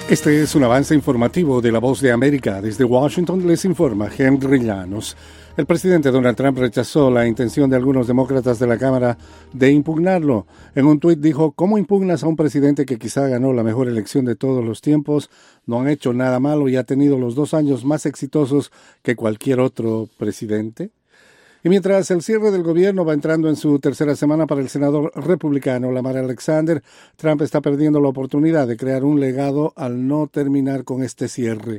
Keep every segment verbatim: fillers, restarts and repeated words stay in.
Este es un avance informativo de La Voz de América. Desde Washington les informa Henry Llanos. El presidente Donald Trump rechazó la intención de algunos demócratas de la Cámara de impugnarlo. En un tuit dijo: ¿cómo impugnas a un presidente que quizá ganó la mejor elección de todos los tiempos? No han hecho nada malo y ha tenido los dos años más exitosos que cualquier otro presidente. Y mientras el cierre del gobierno va entrando en su tercera semana para el senador republicano Lamar Alexander, Trump está perdiendo la oportunidad de crear un legado al no terminar con este cierre.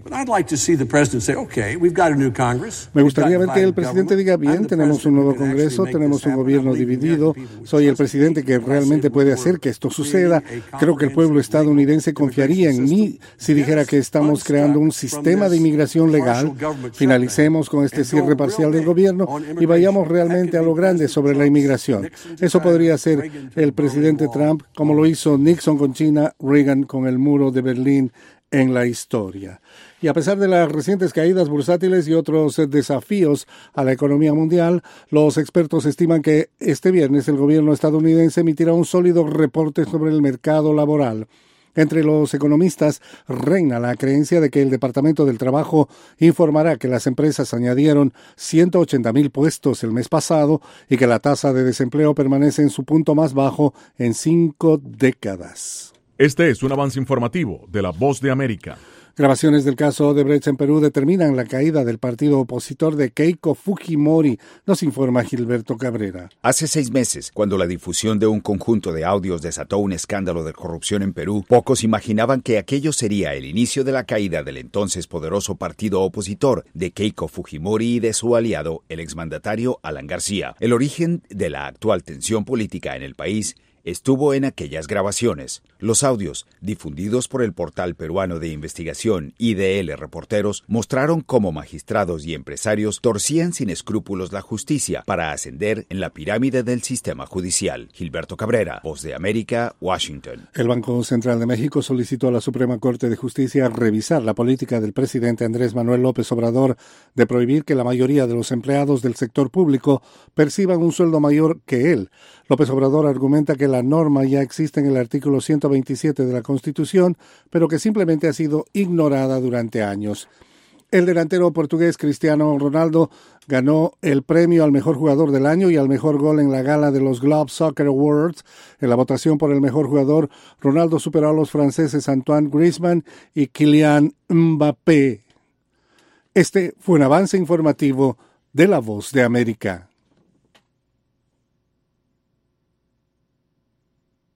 Me gustaría ver que el presidente diga: bien, tenemos un nuevo Congreso, tenemos un gobierno dividido, soy el presidente que realmente puede hacer que esto suceda. Creo que el pueblo estadounidense confiaría en mí si dijera que estamos creando un sistema de inmigración legal. Finalicemos con este cierre parcial del gobierno y vayamos realmente a lo grande sobre la inmigración. Eso podría ser el presidente Trump, como lo hizo Nixon con China, Reagan con el muro de Berlín en la historia. Y a pesar de las recientes caídas bursátiles y otros desafíos a la economía mundial, los expertos estiman que este viernes el gobierno estadounidense emitirá un sólido reporte sobre el mercado laboral. Entre los economistas reina la creencia de que el Departamento del Trabajo informará que las empresas añadieron ciento ochenta mil puestos el mes pasado y que la tasa de desempleo permanece en su punto más bajo en cinco décadas. Este es un avance informativo de La Voz de América. Grabaciones del caso Odebrecht en Perú determinan la caída del partido opositor de Keiko Fujimori, nos informa Gilberto Cabrera. Hace seis meses, cuando la difusión de un conjunto de audios desató un escándalo de corrupción en Perú, pocos imaginaban que aquello sería el inicio de la caída del entonces poderoso partido opositor de Keiko Fujimori y de su aliado, el exmandatario Alan García. El origen de la actual tensión política en el país estuvo en aquellas grabaciones. Los audios, difundidos por el portal peruano de investigación I D L Reporteros, mostraron cómo magistrados y empresarios torcían sin escrúpulos la justicia para ascender en la pirámide del sistema judicial. Gilberto Cabrera, Voz de América, Washington. El Banco Central de México solicitó a la Suprema Corte de Justicia revisar la política del presidente Andrés Manuel López Obrador de prohibir que la mayoría de los empleados del sector público perciban un sueldo mayor que él. López Obrador argumenta que la norma ya existe en el artículo ciento veintisiete de la Constitución, pero que simplemente ha sido ignorada durante años. El delantero portugués Cristiano Ronaldo ganó el premio al mejor jugador del año y al mejor gol en la gala de los Globe Soccer Awards. En la votación por el mejor jugador, Ronaldo superó a los franceses Antoine Griezmann y Kylian Mbappé. Este fue un avance informativo de La Voz de América.